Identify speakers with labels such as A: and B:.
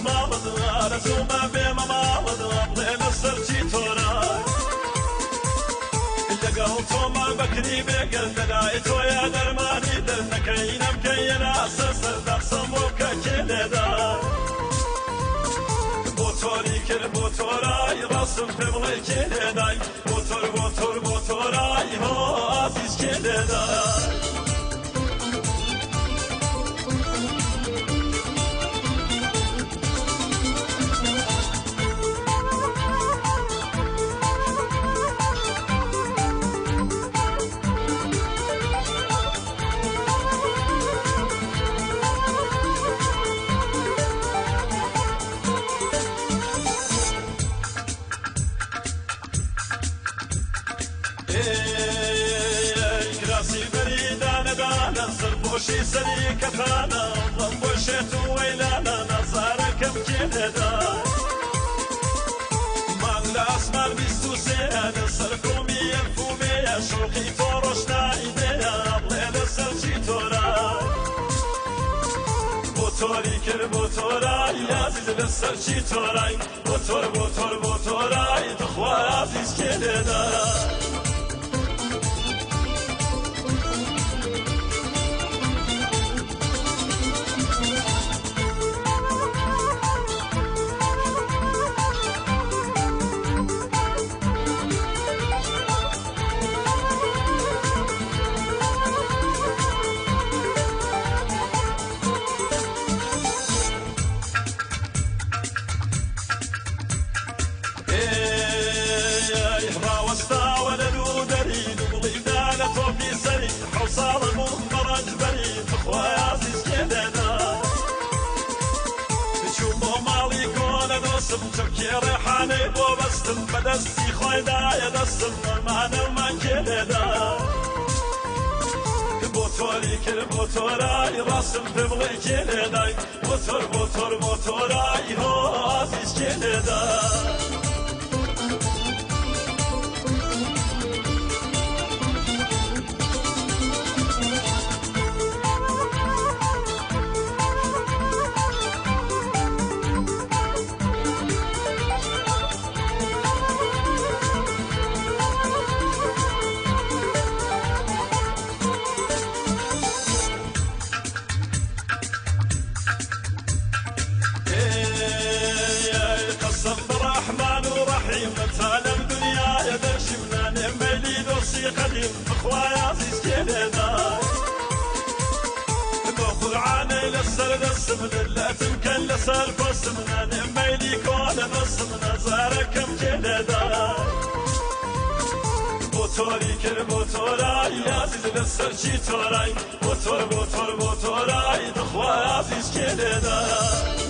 A: ماڵدار زوومە بێمە ماڵدار بڵێ لەسەرچی تۆرای لەگەڵ تۆمە بەکری بێگەل لەلای تۆیە دەرمانی دەرنەکەی نەمکەیە لاسە سەردەقسەم بۆ کە کێلێدار بۆ تۆری کرد بۆ تۆرای ڕاستم پێ بڵێ کێلێدای بۆ تۆر بۆ تۆر بۆ تۆرای هۆ ئازیز کێلێدای بۆشی سەری کەتانە بڵم بۆشێت و وەیلانە نەزارەکەم کێنێدا مانگ لە ئاسمان بیست و سێیە لەسەر کۆمی ئەلفومەیە شۆقی تۆ ڕۆشنایدەیە بڵێ لەسەرچی تۆرای بۆ تۆری کرد بۆ تۆرای ئازیز لەسەرچی تۆرای بۆ تۆر بۆ تۆر بۆ تۆرای دخوا ئازیز کێنێدا چەکێ ڕێحانەی بۆ بەستم بەدەستی خۆیدایە دەستم نەمانەمان کێلێدا بۆ تۆری کرد بۆ تۆرای ڕاستم پێ بڵێ کێلێدای بۆ تۆر بۆ تۆر بۆ تۆرای هۆ ئازیز کێلێدا متالم دنيا دەرشمنا نێمەلی دۆستی قەدیم بخوای ئازیز کێنێدا بۆ قورعانەی لەسەر دەستم دلەتم کەن لەسەر پۆستم نێمەلی کۆنە دەستم نەزارەکەم کێنێدا بۆ تۆری کرد بۆ تۆرای ئازیز لەسەرچی تۆرای بۆ تۆر بۆ تۆر بۆ تۆرای دخوای ئازیز کێنێدا